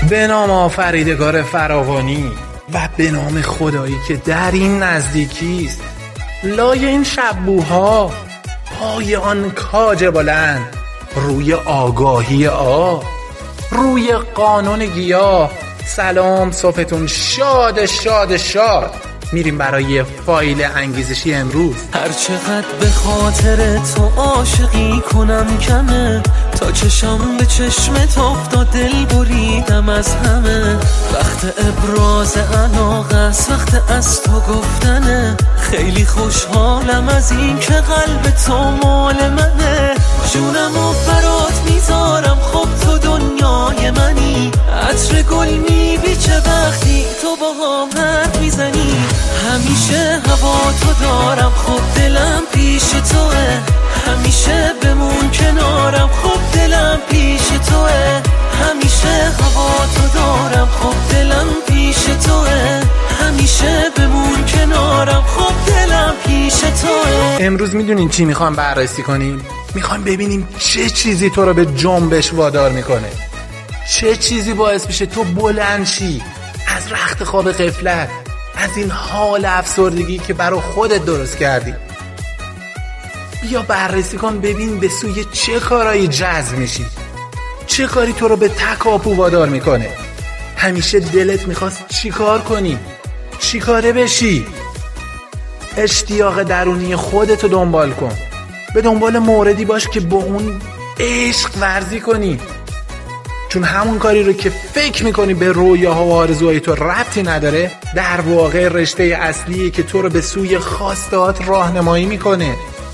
به نام آفریدگار فراوانی و به نام خدایی که در این نزدیکیست، لای این شبوها پای آن کاج بلند، روی آگاهی روی قانون گیاه. سلام صبحتون شاد شاد شاد. میریم برای فایل انگیزشی امروز. هر چقدر به خاطر تو عاشقی کنم کمه، تا چشم به چشمت افتاد دل بریدم از همه. وقت ابراز علاقه است، وقت از تو گفتنه. خیلی خوشحالم از این که قلب تو مال منه. جونمو برات میذارم، خب تو دنیای منی. عطر گل میبیچه وقتی تو با هم حرف میزنی. همیشه هوا تو دارم، خب دلم پیش توه. همیشه بمون کنارم، خب دلم پیش توه. همیشه هوا تو دارم، خب دلم پیش توه. همیشه بمون کنارم، خب دلم پیش توه. امروز میدونین چی میخوام بررسی کنیم؟ میخوام ببینیم چه چیزی تو رو به جنبش وادار میکنه، چه چیزی باعث میشه تو بلند شی از رخت خواب غفلت، از این حال افسردگی که برای خودت درست کردی. بیا بررسی کن ببین به سوی چه کارایی جذب میشی، چه کاری تو رو به تکاپو وادار میکنه. همیشه دلت میخواست چی کار کنی، چی کاره بشی. اشتیاق درونی خودتو دنبال کن، به دنبال موردی باش که با اون عشق ورزی کنی، چون همون کاری رو که فکر میکنی به رویاها و آرزوهای تو ربطی نداره، در واقع رشته اصلیه که تو رو به سوی خواستهات راهنمایی میکنه.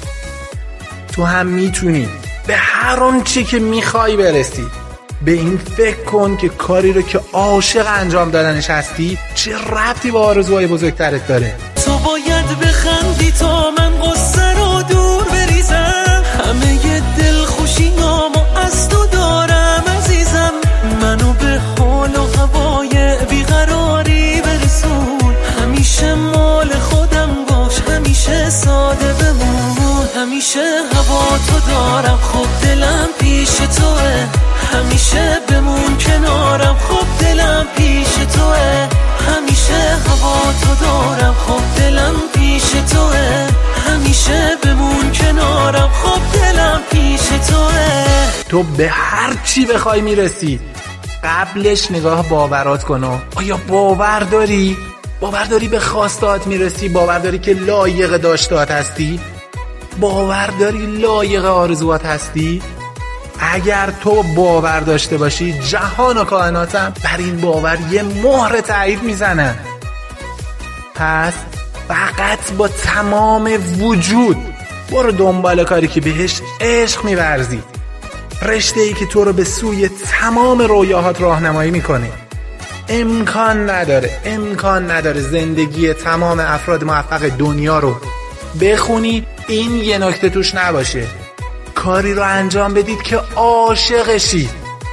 تو هم میتونی به هر اون چی که میخوای برسی. به این فکر کن که کاری رو که عاشق انجام دادنش هستی چه ربطی با آرزوهای بزرگترت داره. تو باید بخندی تا من قصه رو دور بریزم. همه ی دل خوشی نامو از تو دارم عزیزم. منو به حال و هوای بیقراری برسون. همیشه مال خودم باش، همیشه ساده بمون. همیشه هوا تو دارم، خب دلم پیش توه. همیشه بمون کنارم، خب دلم پیش توه. همیشه هوا تو دارم، خب دلم پیش توه. همیشه بمون کنارم، خب دلم پیش توه. تو به هر چی بخوای میرسی، قبلش نگاه باورات کن. آیا باور داری؟ باور داری به خواستات میرسی؟ باور داری که لایق داشتهات هستی؟ باور داری لایق آرزوات هستی؟ اگر تو باور داشته باشی، جهان و کائناتم بر این باور یه مهر تایید میزنن. پس فقط با تمام وجود برو دنبال کاری که بهش عشق میورزی، رشته ای که تو رو به سوی تمام رویاهات راهنمایی میکنه. امکان نداره زندگی تمام افراد موفق دنیا رو بخونی این یه نکته توش نباشه. کاری رو انجام بدید که عاشقشی.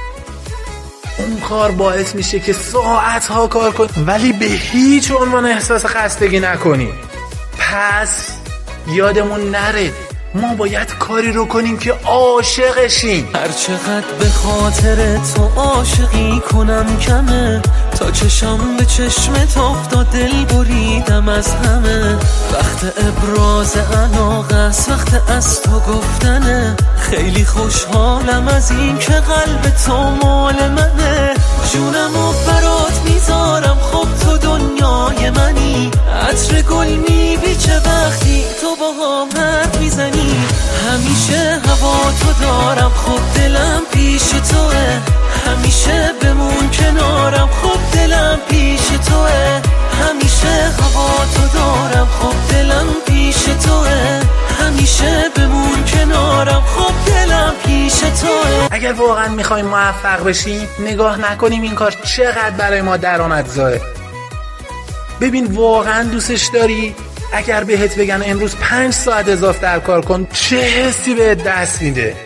اون کار باعث میشه که ساعتها کار کنی ولی به هیچ عنوان احساس خستگی نکنی. پس یادمون نره ما باید کاری رو کنیم که عاشقشیم. هر چقدر به خاطر تو عاشقی کنم کمه، تا چشم به چشمت افتاد دل بریدم از همه. وقت ابراز علاقه است، وقت از تو گفتنه. خیلی خوشحالم از این که قلب تو مال منه. جونمو برات میذارم، خب تو دنیای منی. عطر گل میبیچه وقتی تو با هم حرف میزنی. همیشه هوا تو دارم، خب دلم پیش توه. همیشه بمون کنارم، خب دلم پیش توه. همیشه هوا تو دارم، خب دلم پیش توه. همیشه بمون کنارم، خب دلم پیش توه. اگر واقعا میخوایم موفق بشیم، نگاه نکنیم این کار چقدر برای ما درآمدزاست. ببین واقعا دوستش داری؟ اگر بهت بگن امروز 5 ساعت اضافه در کار کن، چه حسی بهت دست میده؟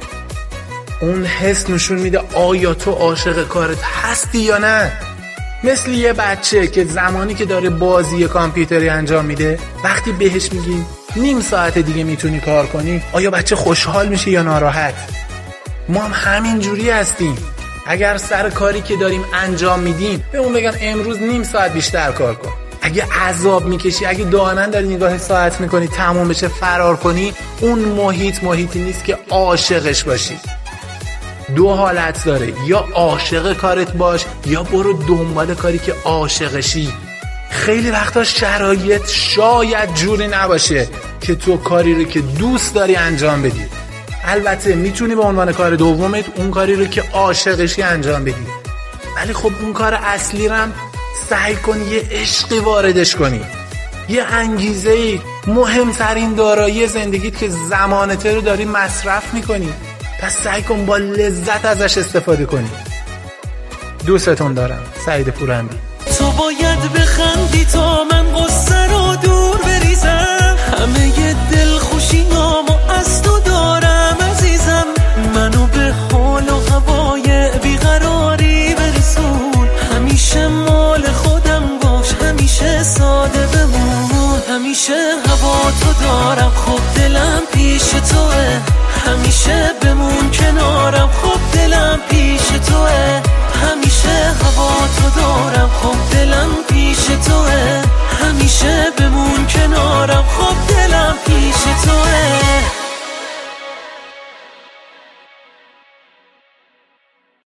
اون حس نشون میده آیا تو عاشق کارت هستی یا نه. مثل یه بچه که زمانی که داره بازی کامپیوتری انجام میده، وقتی بهش میگیم نیم ساعت دیگه میتونی کار کنی، آیا بچه خوشحال میشه یا ناراحت؟ ما هم همین جوری هستیم. اگر سر کاری که داریم انجام میدیم به اون بگن امروز نیم ساعت بیشتر کار کن، اگه عذاب میکشی، اگه دائما داری نگاه ساعت میکنی تموم بشه فرار کنی، اون محیطی نیست که عاشقش باشی. دو حالت داره، یا عاشق کارت باش یا برو دنبال کاری که عاشقشی. خیلی وقتا شرایط شاید جوری نباشه که تو کاری رو که دوست داری انجام بدی. البته میتونی به عنوان کار دومت اون کاری رو که عاشقشی انجام بدی، ولی خب اون کار اصلی رو هم سعی کن یه عشقی واردش کنی، یه انگیزه‌ای. مهمترین دارایی زندگیت که زمانت رو داری مصرف میکنی، پس سعی کن با لذت ازش استفاده کنی. دوستتون دارم. سعید پورنبی. تو باید بخندی تا من قصه رو دور بریزم، همه ی دل خوشیامو از تو دارم عزیزم، منو به حال و هوای بیقراری برسون، همیشه مال خودم باش، همیشه ساده بمون، همیشه هوا تو دارم، خب دلم پیش توه، همیشه بمون کنارم، خب دلم پیش توه، همیشه هوا تو دارم، خب دلم پیش توه، همیشه بمون کنارم.